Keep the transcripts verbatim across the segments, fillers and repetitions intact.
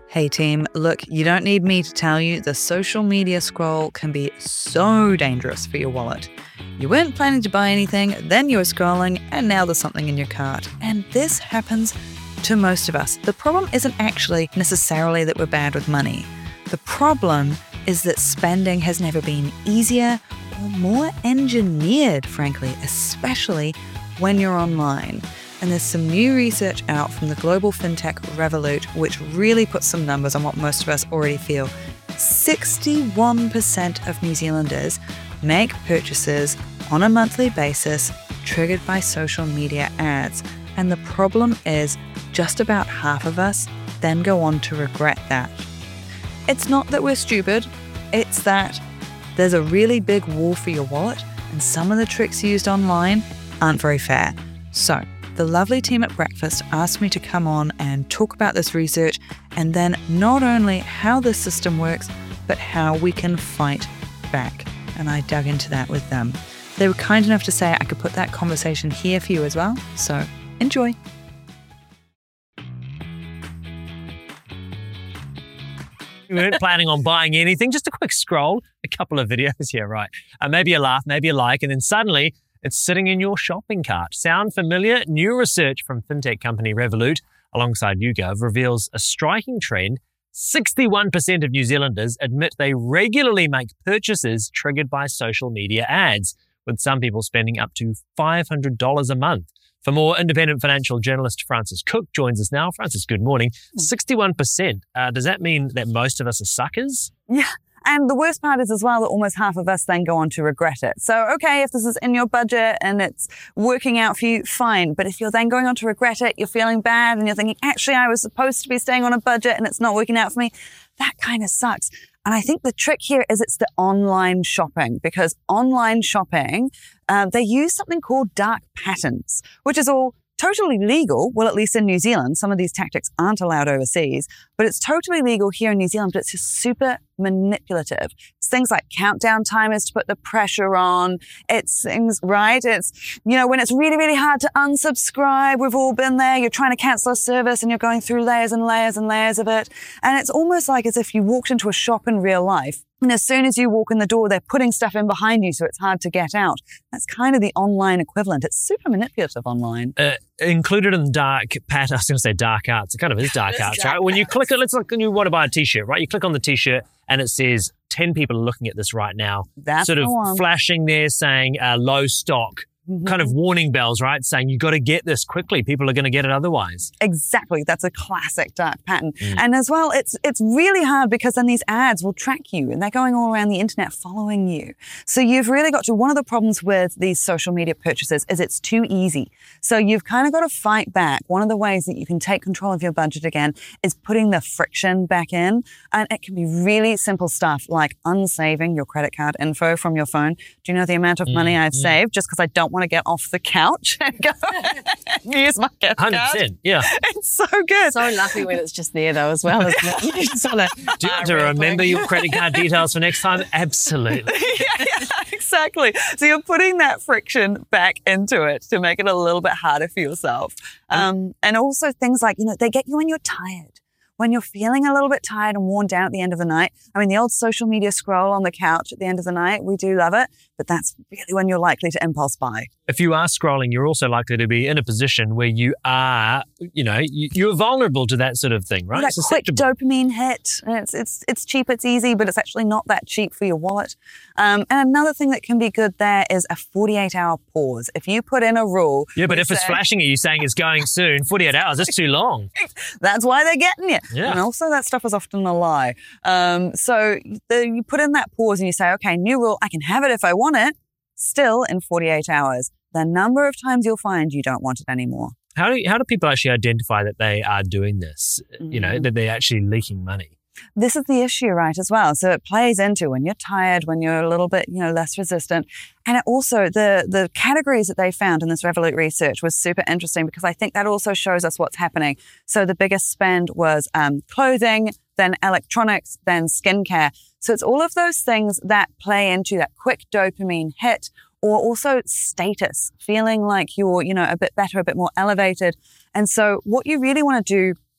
Hey team, look, you don't need me to tell you the social media scroll can be so dangerous for your wallet. You weren't planning to buy anything, then you were scrolling, and now there's something in your cart. And this happens to most of us. The problem isn't actually necessarily that we're bad with money. The problem is that spending has never been easier or more engineered, frankly, especially when you're online. And there's some new research out from the global fintech Revolut, which really puts some numbers on what most of us already feel. sixty-one percent of New Zealanders make purchases on a monthly basis triggered by social media ads. And the problem is just about half of us then go on to regret that. It's not that we're stupid, it's that there's a really big wall for your wallet, and some of the tricks used online aren't very fair. So, the lovely team at Breakfast asked me to come on and talk about this research, and then not only how the system works, but how we can fight back. And I dug into that with them. They were kind enough to say I could put that conversation here for you as well. So enjoy. You weren't planning on buying anything, just a quick scroll, a couple of videos, yeah, right. Uh, maybe a laugh, maybe a like, and then suddenly it's sitting in your shopping cart. Sound familiar? New research from fintech company Revolut, alongside YouGov, reveals a striking trend. sixty-one percent of New Zealanders admit they regularly make purchases triggered by social media ads, with some people spending up to five hundred dollars a month. For more, independent financial journalist Frances Cook joins us now. Frances, good morning. sixty-one percent. Uh, does that mean that most of us are suckers? Yeah. And the worst part is as well that almost half of us then go on to regret it. So, okay, if this is in your budget and it's working out for you, fine. But if you're then going on to regret it, you're feeling bad and you're thinking, actually, I was supposed to be staying on a budget and it's not working out for me, that kind of sucks. And I think the trick here is it's the online shopping, because online shopping, uh, they use something called dark patterns, which is all totally legal. Well, at least in New Zealand, some of these tactics aren't allowed overseas, but it's totally legal here in New Zealand, but it's just super manipulative. It's things like countdown timers to put the pressure on. It's things, right? It's, you know, when it's really, really hard to unsubscribe, we've all been there. You're trying to cancel a service and you're going through layers and layers and layers of it. And it's almost like as if you walked into a shop in real life. And as soon as you walk in the door, they're putting stuff in behind you so it's hard to get out. That's kind of the online equivalent. It's super manipulative online. Uh, included in dark pattern, I was going to say dark arts. It kind of is dark arts, right? When you click it, let's like when you want to buy a t-shirt, right? You click on the t-shirt and it says ten people are looking at this right now. That's sort of the one. Flashing there saying uh, low stock. Mm-hmm. Kind of warning bells, right? Saying you got to get this quickly. People are going to get it otherwise. Exactly. That's a classic dark pattern. Mm. And as well, it's it's really hard because then these ads will track you and they're going all around the internet following you. So you've really got to, one of the problems with these social media purchases is it's too easy. So you've kind of got to fight back. One of the ways that you can take control of your budget again is putting the friction back in. And it can be really simple stuff like unsaving your credit card info from your phone. Do you know the amount of money mm. I've mm. saved just because I don't want to get off the couch and go use my gift card? one hundred percent, yeah. It's so good. So lucky when it's just there though as well, isn't it? You just wanna, Do you have to remember your credit card details for next time? Absolutely. yeah, yeah, exactly. So you're putting that friction back into it to make it a little bit harder for yourself. Um, and also things like, you know, they get you when you're tired. When you're feeling a little bit tired and worn down at the end of the night. I mean, the old social media scroll on the couch at the end of the night, we do love it, but that's really when you're likely to impulse buy. If you are scrolling, you're also likely to be in a position where you are, you know, you, you're vulnerable to that sort of thing, right? That quick dopamine hit. It's it's it's cheap, it's easy, but it's actually not that cheap for your wallet. Um, and another thing that can be good there is a forty-eight hour pause. If you put in a rule. Yeah, but if say, it's flashing at you saying it's going soon, forty-eight hours, that's too long. That's why they're getting you. Yeah. And also that stuff is often a lie. Um, so the, you put in that pause and you say, okay, new rule, I can have it if I want it, still in forty-eight hours. The number of times you'll find you don't want it anymore. How do, how do people actually identify that they are doing this, mm-hmm. you know, that they're actually leaking money? This is the issue, right, as well. So it plays into when you're tired, when you're a little bit, you know, less resistant. And it also, the the categories that they found in this Revolut research was super interesting because I think that also shows us what's happening. So the biggest spend was um, clothing, then electronics, then skincare. So it's all of those things that play into that quick dopamine hit, or also status, feeling like you're, you know, a bit better, a bit more elevated. And so what you really want to do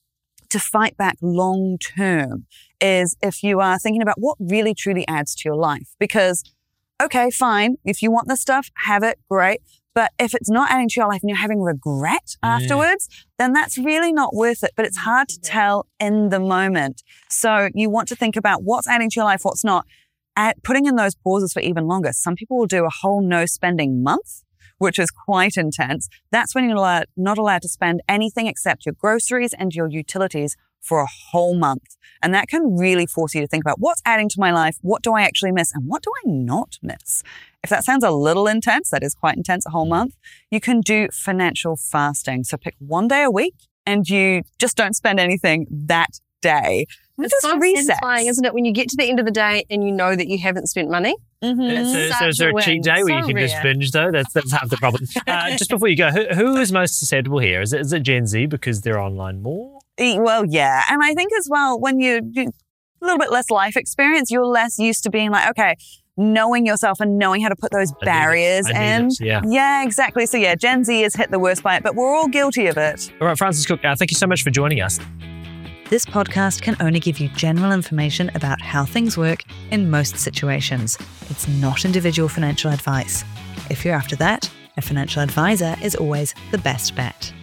to fight back long term is if you are thinking about what really truly adds to your life. Because, okay, fine, if you want this stuff, have it, great. But if it's not adding to your life and you're having regret Mm. afterwards, then that's really not worth it. But it's hard to tell in the moment. So you want to think about what's adding to your life, what's not. At putting in those pauses for even longer. Some people will do a whole no spending month, which is quite intense. That's when you're allowed, not allowed to spend anything except your groceries and your utilities for a whole month. And that can really force you to think about what's adding to my life, what do I actually miss, and what do I not miss? If that sounds a little intense, that is quite intense, a whole month, you can do financial fasting. So pick one day a week and you just don't spend anything that day. It's Just so reset. satisfying, isn't it, when you get to the end of the day and you know that you haven't spent money? Mm-hmm. So, so Such is there a a cheat win. day where you So can just rare. binge though? That's that's half the problem. Uh, just before you go, who, who is most susceptible here? Is it, is it Gen Z because they're online more? E- Well, yeah. And I think as well, when you do a little bit less life experience, you're less used to being like, okay, knowing yourself and knowing how to put those I need it. barriers I need in. it, yeah. Yeah, exactly. So yeah, Gen Z has hit the worst by it, but we're all guilty of it. All right, Frances Cook, uh, thank you so much for joining us. This podcast can only give you general information about how things work in most situations. It's not individual financial advice. If you're after that, a financial advisor is always the best bet.